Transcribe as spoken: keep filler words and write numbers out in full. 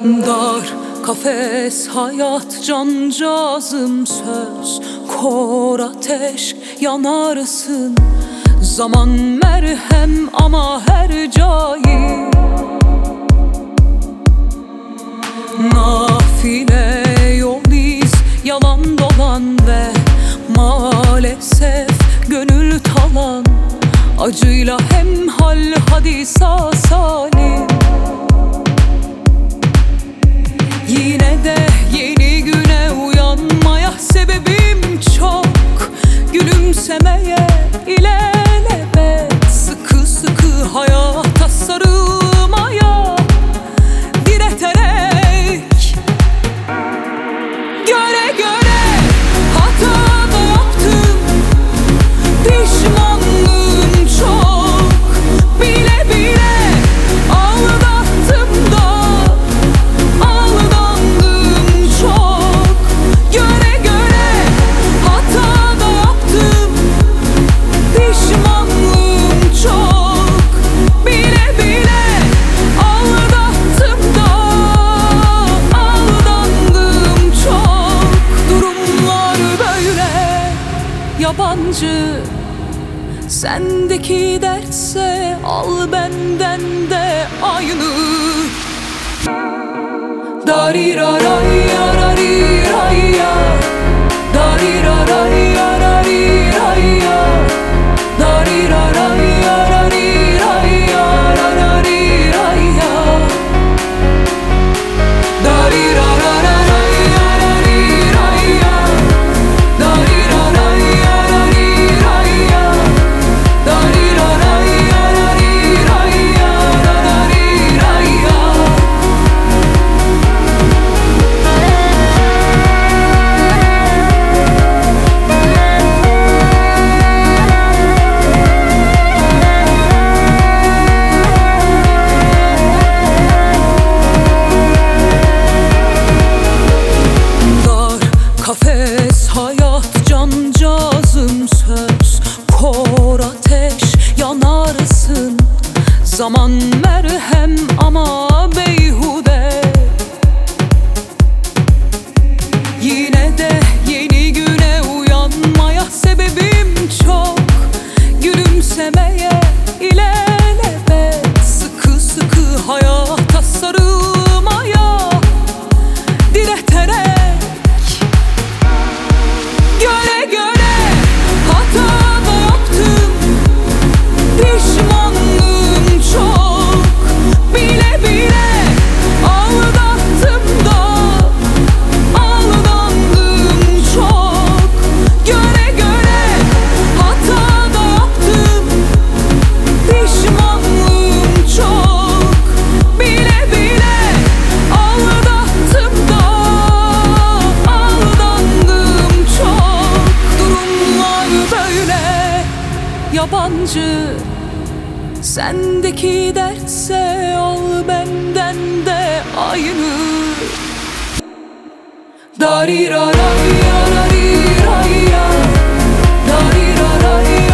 Dar kafes hayat cancağızım, söz kor ateş yanarsın. Zaman merhem ama her cayı nafile yol iz, yalan dolan ve maalesef gönül talan. Acıyla hemhal hadi sağ salim. Yine de yeni güne uyanmaya sebebim çok. Gülümsemeye ilelebet, sıkı sıkı hayata sarılmaya direterek. Göre göre hata da yaptım, pişmanlığım çok. Bile bile aldattım da aldandım çok. Göre göre hata da yaptım, pişmanlığım çok. Bile bile aldattım da aldandım çok. Durumlar böyle yabancı, sendeki dertse al benden de aynı. Darirarayararaya, darirarayararaya, darirarayararaya, rararaya. Darirararayararaya, darirarayararaya, darirarayararaya, rararaya. Kafes hayat cancağızım, söz kor ateş yanarsın. Zaman merhem ama beyhude. Yine de yeni güne uyanmaya sebebim çok. Gülümsemeye ilelebet, sıkı sıkı hayata sarılmaya direterek. Göre göre hata da yaptım, pişmanlığım çok. Bile bile aldattım da aldandım çok. Göre göre hata da yaptım, pişmanlığım çok. Bile bile aldattım da aldandım çok. Durumlar böyle yabancı, sendeki dertse al benden de aynı. Darirarayararaya, dariraraya.